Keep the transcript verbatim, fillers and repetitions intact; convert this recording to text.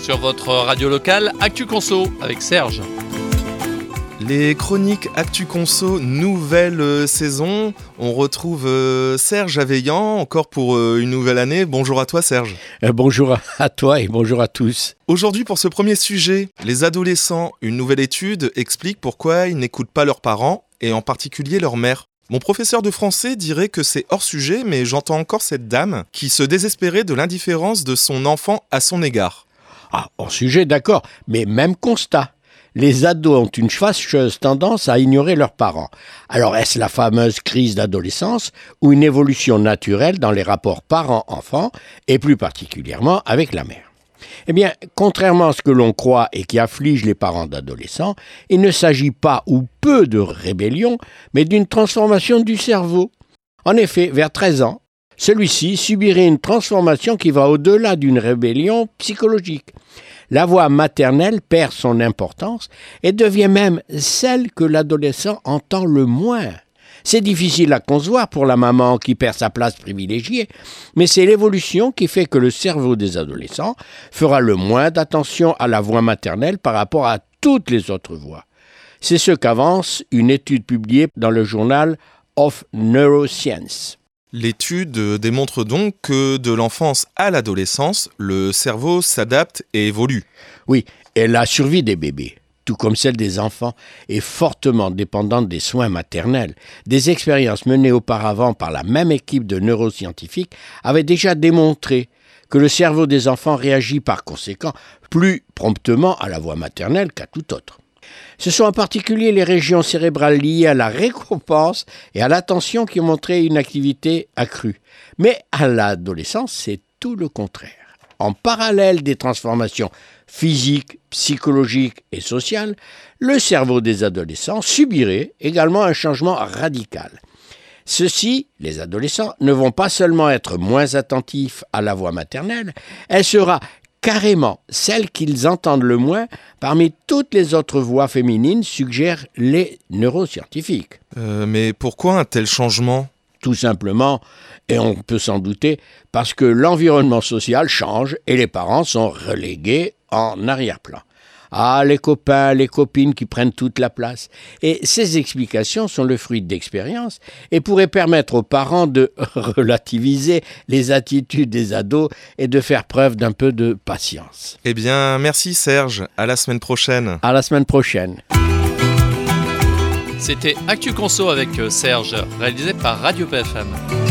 sur votre radio locale Actu Conso avec Serge. Les chroniques Actu Conso, nouvelle euh, saison. On retrouve euh, Serge Aveillant, encore pour euh, une nouvelle année. Bonjour à toi Serge. Euh, bonjour à, à toi et bonjour à tous. Aujourd'hui pour ce premier sujet, les adolescents, une nouvelle étude explique pourquoi ils n'écoutent pas leurs parents et en particulier leur mère. Mon professeur de français dirait que c'est hors sujet, mais j'entends encore cette dame qui se désespérait de l'indifférence de son enfant à son égard. Ah, hors sujet, d'accord, mais même constat. Les ados ont une fâcheuse tendance à ignorer leurs parents. Alors est-ce la fameuse crise d'adolescence ou une évolution naturelle dans les rapports parents-enfants et plus particulièrement avec la mère ? Eh bien, contrairement à ce que l'on croit et qui afflige les parents d'adolescents, il ne s'agit pas ou peu de rébellion, mais d'une transformation du cerveau. En effet, vers treize ans, celui-ci subirait une transformation qui va au-delà d'une rébellion psychologique. La voix maternelle perd son importance et devient même celle que l'adolescent entend le moins. C'est difficile à concevoir pour la maman qui perd sa place privilégiée, mais c'est l'évolution qui fait que le cerveau des adolescents fera le moins d'attention à la voix maternelle par rapport à toutes les autres voix. C'est ce qu'avance une étude publiée dans le journal of Neuroscience. L'étude démontre donc que de l'enfance à l'adolescence, le cerveau s'adapte et évolue. Oui, et la survie des bébés, tout comme celle des enfants, est fortement dépendante des soins maternels. Des expériences menées auparavant par la même équipe de neuroscientifiques avaient déjà démontré que le cerveau des enfants réagit par conséquent plus promptement à la voix maternelle qu'à tout autre. Ce sont en particulier les régions cérébrales liées à la récompense et à l'attention qui ont montré une activité accrue. Mais à l'adolescence, c'est tout le contraire. En parallèle des transformations physiques, psychologiques et sociales, le cerveau des adolescents subirait également un changement radical. Ceux-ci, les adolescents, ne vont pas seulement être moins attentifs à la voix maternelle, elle sera carrément celle qu'ils entendent le moins parmi toutes les autres voix féminines, suggèrent les neuroscientifiques. Euh, mais pourquoi un tel changement ? Tout simplement, et on peut s'en douter, parce que l'environnement social change et les parents sont relégués en arrière-plan. Ah, les copains, les copines qui prennent toute la place. Et ces explications sont le fruit d'expériences et pourraient permettre aux parents de relativiser les attitudes des ados et de faire preuve d'un peu de patience. Eh bien, merci Serge. À la semaine prochaine. À la semaine prochaine. C'était Actu Conso avec Serge, réalisé par Radio P F M.